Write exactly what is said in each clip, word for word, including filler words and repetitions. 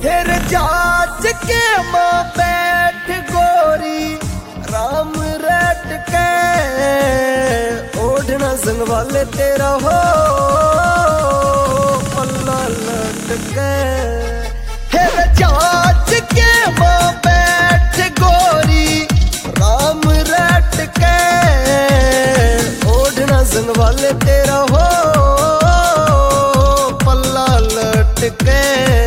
तेरे जाज के माँ बैठ गोरी राम रट के ओढ़ना संग वाले तेरा हो पल्ला लटके। तेरे जाज के माँ बैठ गोरी राम रट के ओढ़ना संग वाले तेरा हो पल्ला लटके।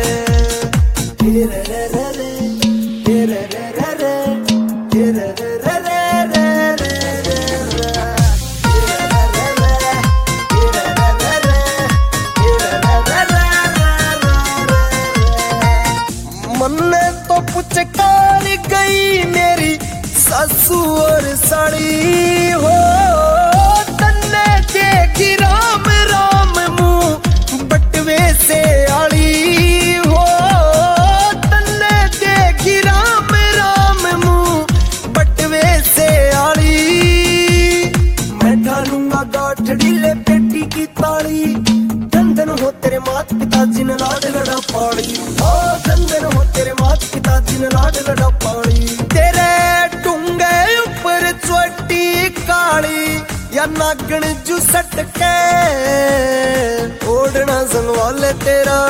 मन्ने तो पुचकार गई मेरी सासू और साड़ी हो तन्ने देखी राम राम मुंह बटवे से आड़ी हो तन्ने देखी राम राम मुंह बटवे से आड़ी। मैं ढालूंगा गाठड़ी ले बेटी की ताड़ी धन हो तेरे मात पिता जिन लाड लड़ा पाड़ी ओ धन हो तेरे मात पिता जिन लाड लड़ा पाड़ी। तेरे टूंगे ऊपर चोटी काली या नागण जू सटके ओढ़ना संग वाले तेरा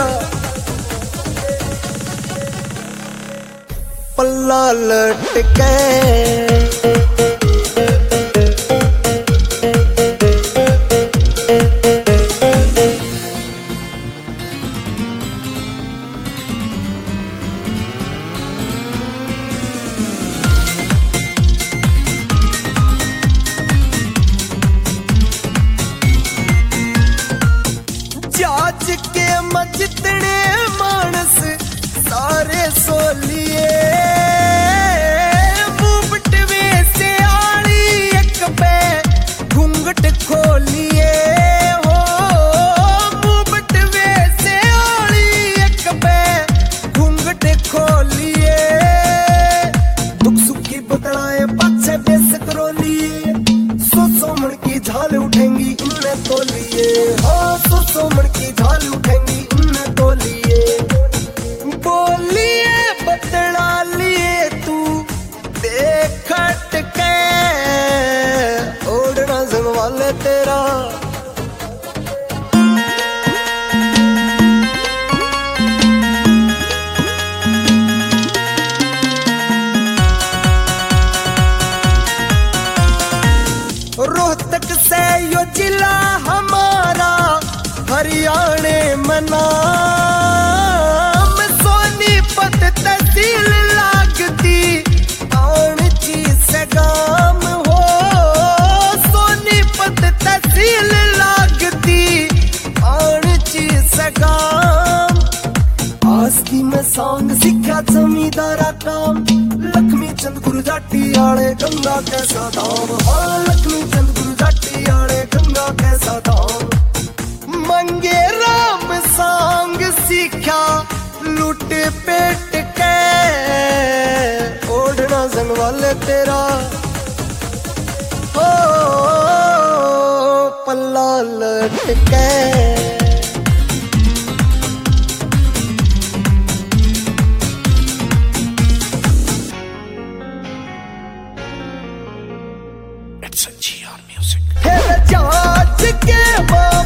पल्ला लटके। जाज के मजितने मानस सारे सोलिए मुंह बटवे से आड़ी एक पे घूंघट खोलिए हो मुंह बटवे से आड़ी एक पे घूंघट खोलिए। दुख सुख की बतलाए पाछे बेस करो लिए सो सो मन की झाल उठेंगी इनने तो लिए हो सो सो मन की झाल उठेंगी इनने तो लिए। बोलिए बतला लिए तू देखट के ओढ़ना संग वाले तेरा रोहतक से यो जिला हमारा हरियाणे में नाम सोनीपत तहसील लागती आणची से गाम हो सोनीपत तहसील लागती आणची से गाम। आस्ती में सांग सिक्ख्या जमींदारा काम लक्ष्मी चंद गुरु जाटी आले गंगा कैसा धाम हाँ लक्ष्मी चंद गुरु जाटी आले गंगा कैसा धाम। मंगे राम सांग सीखा लुट पेट के ओढ़ना संग वाले तेरा हो पल्ला लटके। It's a G R music. Hey, the judge के